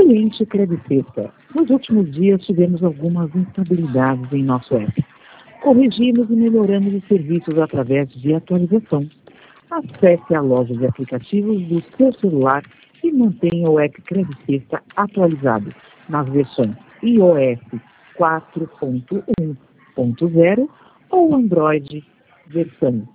Cliente Credicesta. Nos últimos dias tivemos algumas instabilidades em nosso app. Corrigimos e melhoramos os serviços através de atualização. Acesse a loja de aplicativos do seu celular e mantenha o app Credicesta atualizado nas versões iOS 4.1.0 ou Android versão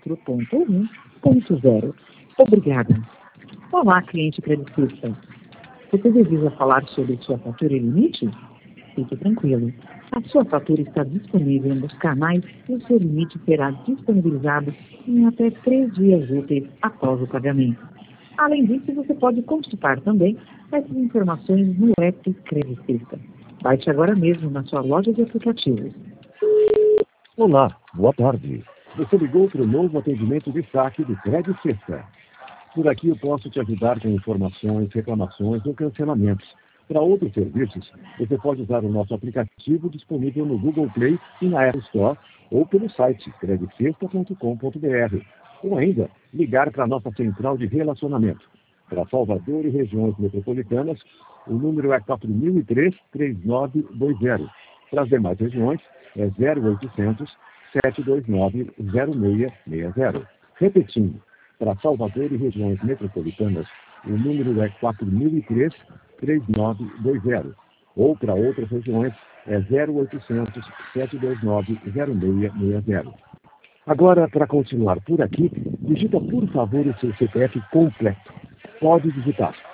4.1.0. Obrigada. Olá, cliente Credicesta. Você deseja falar sobre sua fatura e limite? Fique tranquilo. A sua fatura está disponível nos canais e o seu limite será disponibilizado em até 3 dias úteis após o pagamento. Além disso, você pode consultar também essas informações no app Credicesta. Baixe agora mesmo na sua loja de aplicativos. Olá, boa tarde. Você ligou para o novo atendimento de saque do Credicesta. Por aqui eu posso te ajudar com informações, reclamações ou cancelamentos. Para outros serviços, você pode usar o nosso aplicativo disponível no Google Play e na App Store ou pelo site credicesta.com.br. Ou ainda, ligar para a nossa central de relacionamento. Para Salvador e regiões metropolitanas, o número é 4003-3920. Para as demais regiões, é 0800 729 0660. Repetindo, para Salvador e regiões metropolitanas, o número é 4003-3920. Ou para outras regiões, é 0800 729 0660. Agora, para continuar por aqui, digita por favor o seu CPF completo. Pode digitar.